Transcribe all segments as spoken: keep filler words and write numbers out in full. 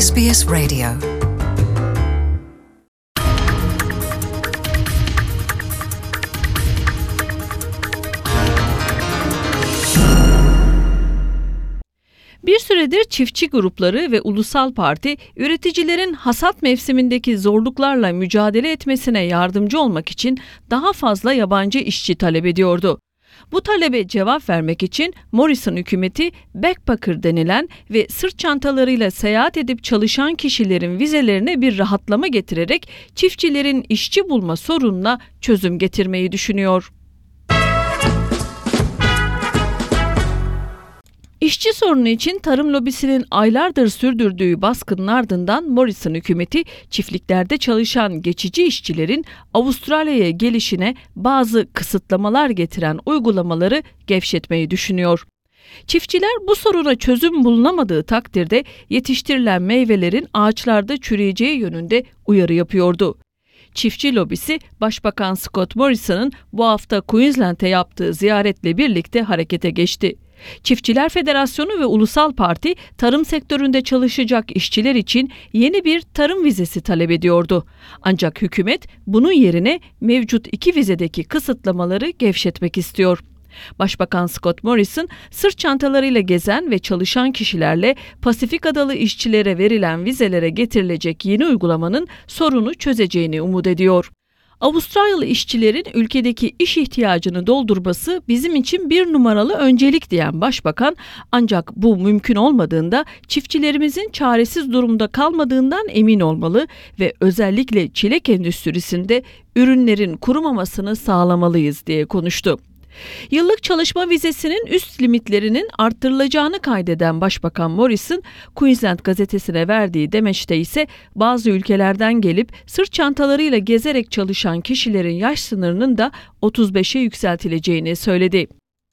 S B S Radio. Bir süredir çiftçi grupları ve ulusal parti, üreticilerin hasat mevsimindeki zorluklarla mücadele etmesine yardımcı olmak için daha fazla yabancı işçi talep ediyordu. Bu talebe cevap vermek için Morrison hükümeti backpacker denilen ve sırt çantalarıyla seyahat edip çalışan kişilerin vizelerine bir rahatlama getirerek çiftçilerin işçi bulma sorununa çözüm getirmeyi düşünüyor. İşçi sorunu için tarım lobisinin aylardır sürdürdüğü baskının ardından Morrison hükümeti çiftliklerde çalışan geçici işçilerin Avustralya'ya gelişine bazı kısıtlamalar getiren uygulamaları gevşetmeyi düşünüyor. Çiftçiler bu soruna çözüm bulunamadığı takdirde yetiştirilen meyvelerin ağaçlarda çürüyeceği yönünde uyarı yapıyordu. Çiftçi lobisi Başbakan Scott Morrison'ın bu hafta Queensland'e yaptığı ziyaretle birlikte harekete geçti. Çiftçiler Federasyonu ve Ulusal Parti, tarım sektöründe çalışacak işçiler için yeni bir tarım vizesi talep ediyordu. Ancak hükümet bunun yerine mevcut iki vizedeki kısıtlamaları gevşetmek istiyor. Başbakan Scott Morrison, sırt çantalarıyla gezen ve çalışan kişilerle Pasifik Adalı işçilere verilen vizelere getirilecek yeni uygulamanın sorunu çözeceğini umut ediyor. Avustralyalı işçilerin ülkedeki iş ihtiyacını doldurması bizim için bir numaralı öncelik diyen başbakan, ancak bu mümkün olmadığında çiftçilerimizin çaresiz durumda kalmadığından emin olmalı ve özellikle çilek endüstrisinde ürünlerin kurumamasını sağlamalıyız diye konuştu. Yıllık çalışma vizesinin üst limitlerinin arttırılacağını kaydeden Başbakan Morrison, Queensland gazetesine verdiği demeçte ise bazı ülkelerden gelip sırt çantalarıyla gezerek çalışan kişilerin yaş sınırının da otuz beşe yükseltileceğini söyledi.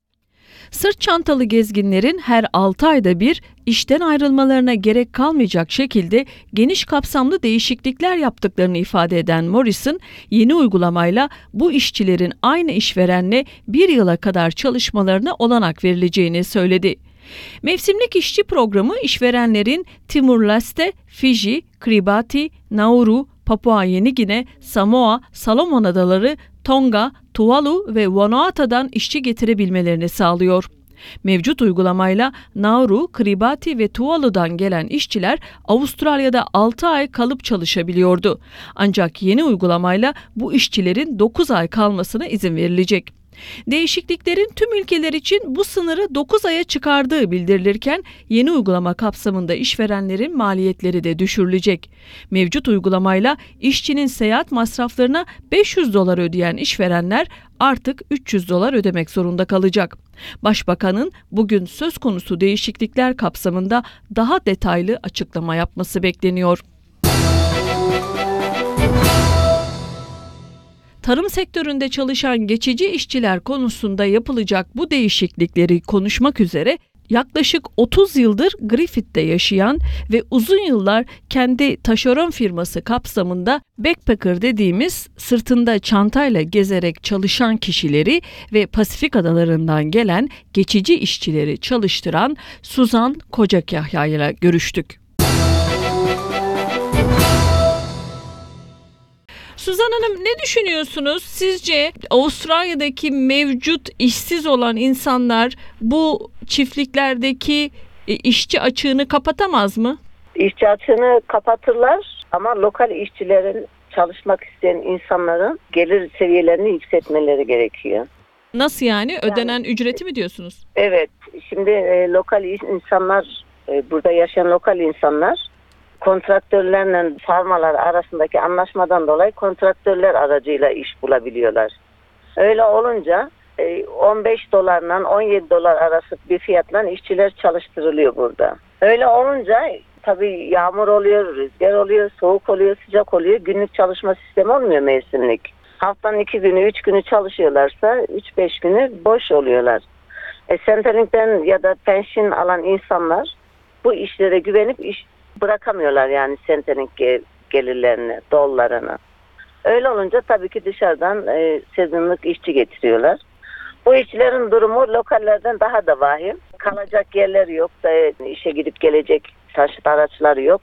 Sırt çantalı gezginlerin her altı ayda bir işten ayrılmalarına gerek kalmayacak şekilde geniş kapsamlı değişiklikler yaptıklarını ifade eden Morrison, yeni uygulamayla bu işçilerin aynı işverenle bir yıla kadar çalışmalarına olanak verileceğini söyledi. Mevsimlik işçi programı işverenlerin Timor-Leste, Fiji, Kiribati, Nauru, Papua Yeni Gine, Samoa, Salomon Adaları, Tonga, Tuvalu ve Vanuatu'dan işçi getirebilmelerini sağlıyor. Mevcut uygulamayla Nauru, Kiribati ve Tuvalu'dan gelen işçiler Avustralya'da altı ay kalıp çalışabiliyordu. Ancak yeni uygulamayla bu işçilerin dokuz ay kalmasına izin verilecek. Değişikliklerin tüm ülkeler için bu sınırı dokuz aya çıkardığı bildirilirken yeni uygulama kapsamında işverenlerin maliyetleri de düşürülecek. Mevcut uygulamayla işçinin seyahat masraflarına beş yüz dolar ödeyen işverenler artık üç yüz dolar ödemek zorunda kalacak. Başbakanın bugün söz konusu değişiklikler kapsamında daha detaylı açıklama yapması bekleniyor. Tarım sektöründe çalışan geçici işçiler konusunda yapılacak bu değişiklikleri konuşmak üzere yaklaşık otuz yıldır Griffith'te yaşayan ve uzun yıllar kendi taşeron firması kapsamında backpacker dediğimiz sırtında çantayla gezerek çalışan kişileri ve Pasifik adalarından gelen geçici işçileri çalıştıran Suzan Kocakahya ile görüştük. Suzan Hanım, ne düşünüyorsunuz? Sizce Avustralya'daki mevcut işsiz olan insanlar bu çiftliklerdeki işçi açığını kapatamaz mı? İşçi açığını kapatırlar ama lokal işçilerin, çalışmak isteyen insanların gelir seviyelerini yükseltmeleri gerekiyor. Nasıl yani? Ödenen yani, ücreti mi diyorsunuz? Evet. Şimdi e, lokal insanlar, e, burada yaşayan lokal insanlar kontraktörlerle farmalar arasındaki anlaşmadan dolayı kontraktörler aracıyla iş bulabiliyorlar. Öyle olunca on beş dolarla on yedi dolar arası bir fiyatla işçiler çalıştırılıyor burada. Öyle olunca tabii yağmur oluyor, rüzgar oluyor, soğuk oluyor, sıcak oluyor. Günlük çalışma sistemi olmuyor mevsimlik. Haftanın iki günü, üç günü çalışıyorlarsa üç beş günü boş oluyorlar. E, Centrelink'ten ya da pension alan insanlar bu işlere güvenip iş bırakamıyorlar, yani Centrelink gelirlerini, dolarlarını. Öyle olunca tabii ki dışarıdan e, sezonluk işçi getiriyorlar. Bu işçilerin durumu lokallerden daha da vahim. Kalacak yerleri yok da işe gidip gelecek taşıt araçları yok.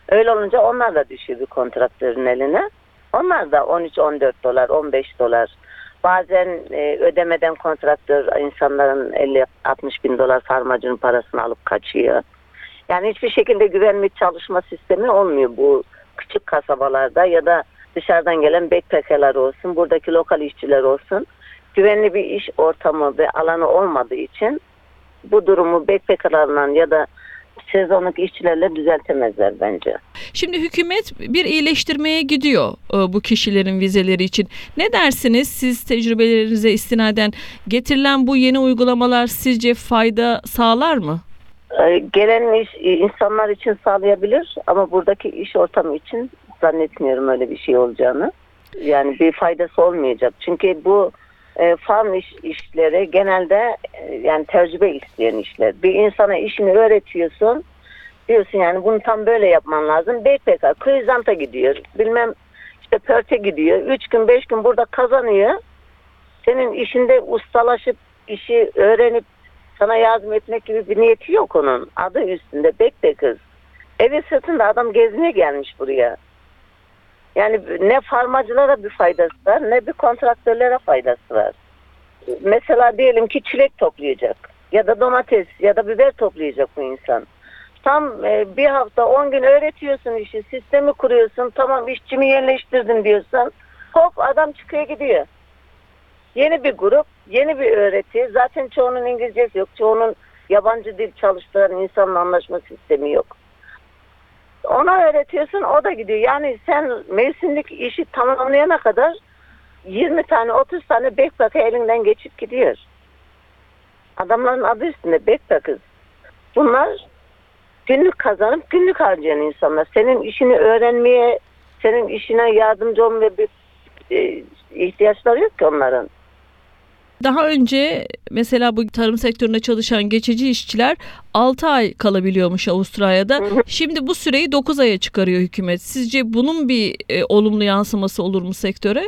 Öyle olunca onlar da düşüyor bir kontraktörün eline. Onlar da on üç on dört dolar, on beş dolar. Bazen e, ödemeden kontraktör insanların elli altmış bin dolar farmacının parasını alıp kaçıyor. Yani hiçbir şekilde güvenli çalışma sistemi olmuyor bu küçük kasabalarda ya da dışarıdan gelen backpacker'lar olsun, buradaki lokal işçiler olsun. Güvenli bir iş ortamı ve alanı olmadığı için bu durumu backpacker'larla ya da sezonluk işçilerle düzeltemezler bence. Şimdi hükümet bir iyileştirmeye gidiyor bu kişilerin vizeleri için. Ne dersiniz? Siz tecrübelerinize istinaden getirilen bu yeni uygulamalar sizce fayda sağlar mı? Gelen iş insanlar için sağlayabilir ama buradaki iş ortamı için zannetmiyorum öyle bir şey olacağını. Yani bir faydası olmayacak. Çünkü bu e, farm iş, işleri genelde e, yani tecrübe isteyen işler. Bir insana işini öğretiyorsun. Diyorsun yani bunu tam böyle yapman lazım. B P K, Krizant'a gidiyor. Bilmem işte Pört'e gidiyor. Üç gün beş gün burada kazanıyor. Senin işinde ustalaşıp işi öğrenip sana yardım etmek gibi bir niyeti yok onun. Adı üstünde backpacker. Evi sırtında adam gezmeye gelmiş buraya. Yani ne farmacılara bir faydası var ne bir kontraktörlere faydası var. Mesela diyelim ki çilek toplayacak ya da domates ya da biber toplayacak bu insan. Tam e, bir hafta on gün öğretiyorsun işi, sistemi kuruyorsun, tamam işçimi yerleştirdim diyorsan hop adam çıkıyor gidiyor. Yeni bir grup, yeni bir öğreti. Zaten çoğunun İngilizcesi yok, çoğunun yabancı dil çalıştıran insanla anlaşma sistemi yok. Ona öğretiyorsun, o da gidiyor. Yani sen mevsimlik işi tamamlayana kadar yirmi tane otuz tane backpacker elinden geçip gidiyor. Adamların adı üstünde backpacker. Bunlar günlük kazanıp günlük harcayan insanlar. Senin işini öğrenmeye, senin işine yardımcı olmaya bir e, ihtiyaçları yok ki onların. Daha önce mesela bu tarım sektöründe çalışan geçici işçiler altı ay kalabiliyormuş Avustralya'da. Hı hı. Şimdi bu süreyi dokuz aya çıkarıyor hükümet. Sizce bunun bir e, olumlu yansıması olur mu sektöre?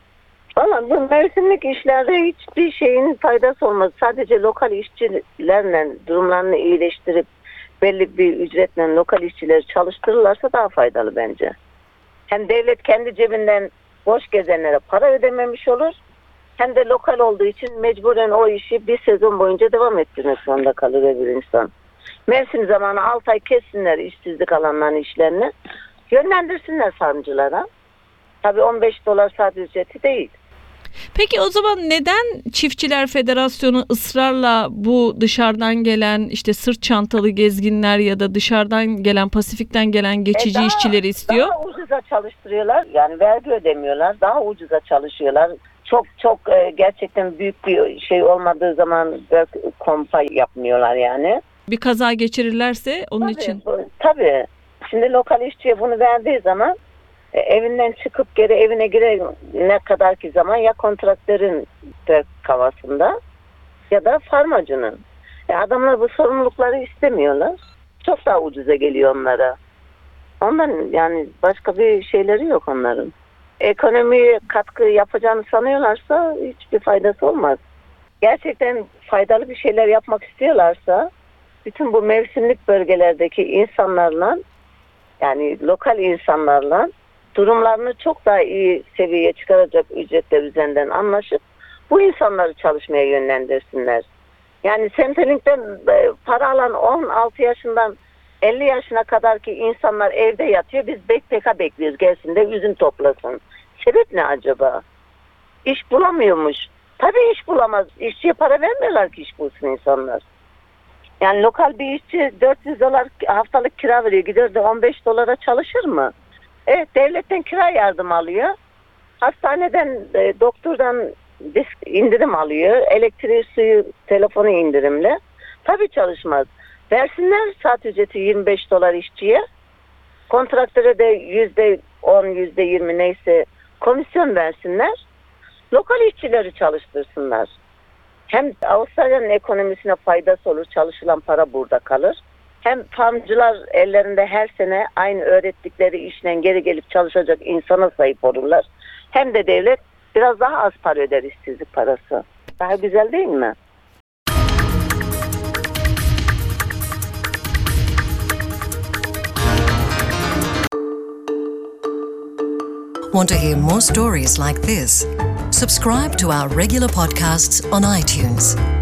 Valla bu mevsimlik işlerde hiçbir şeyin faydası olmaz. Sadece lokal işçilerle durumlarını iyileştirip belli bir ücretle lokal işçileri çalıştırırlarsa daha faydalı bence. Hem devlet kendi cebinden boş gezenlere para ödememiş olur. Hem de lokal olduğu için mecburen o işi bir sezon boyunca devam ettirmek zorunda kalır bir insan. Mevsim zamanı altı ay kessinler işsizlik alanlarının işlerini. Yönlendirsinler farmcılara. Tabii on beş dolar saat ücreti değil. Peki o zaman neden Çiftçiler Federasyonu ısrarla bu dışarıdan gelen işte sırt çantalı gezginler ya da dışarıdan gelen Pasifik'ten gelen geçici e daha, işçileri istiyor? Daha ucuza çalıştırıyorlar. Yani vergi ödemiyorlar. Daha ucuza çalışıyorlar. Çok çok e, gerçekten büyük bir şey olmadığı zaman kompa yapmıyorlar yani. Bir kaza geçirirlerse onun tabii, için. Bu, tabii. Şimdi lokal işçiye bunu verdiği zaman e, evinden çıkıp geri evine girene kadar ki zaman ya kontraktörün kavasında ya da farmacının. E, adamlar bu sorumlulukları istemiyorlar. Çok daha ucuza geliyor onlara. Ondan yani başka bir şeyleri yok onların. Ekonomiye katkı yapacağını sanıyorlarsa hiçbir faydası olmaz. Gerçekten faydalı bir şeyler yapmak istiyorlarsa bütün bu mevsimlik bölgelerdeki insanlarla yani lokal insanlarla durumlarını çok daha iyi seviyeye çıkaracak ücretler üzerinden anlaşıp bu insanları çalışmaya yönlendirsinler. Yani Centrelink'ten para alan on altı yaşından elli yaşına kadar ki insanlar evde yatıyor. Biz backpack'a bekliyoruz gelsin de üzüm toplasın. Sebep ne acaba? İş bulamıyormuş. Tabii iş bulamaz. İşçiye para vermiyorlar ki iş bulsun insanlar. Yani lokal bir işçi dört yüz dolar haftalık kira veriyor. Gider de on beş dolara çalışır mı? Evet, devletten kira yardım alıyor. Hastaneden, e, doktordan disk indirim alıyor. Elektriği, suyu, telefonu indirimle. Tabii çalışmaz. Versinler saat ücreti yirmi beş dolar işçiye. Kontraktöre de yüzde on, yüzde yirmi neyse komisyon versinler. Lokal işçileri çalıştırsınlar. Hem Avustralya'nın ekonomisine faydası olur. Çalışılan para burada kalır. Hem farmcılar ellerinde her sene aynı öğrettikleri işle geri gelip çalışacak insana sahip olurlar. Hem de devlet biraz daha az para öder işsizlik parası. Daha güzel değil mi? Want to hear more stories like this? Subscribe to our regular podcasts on iTunes.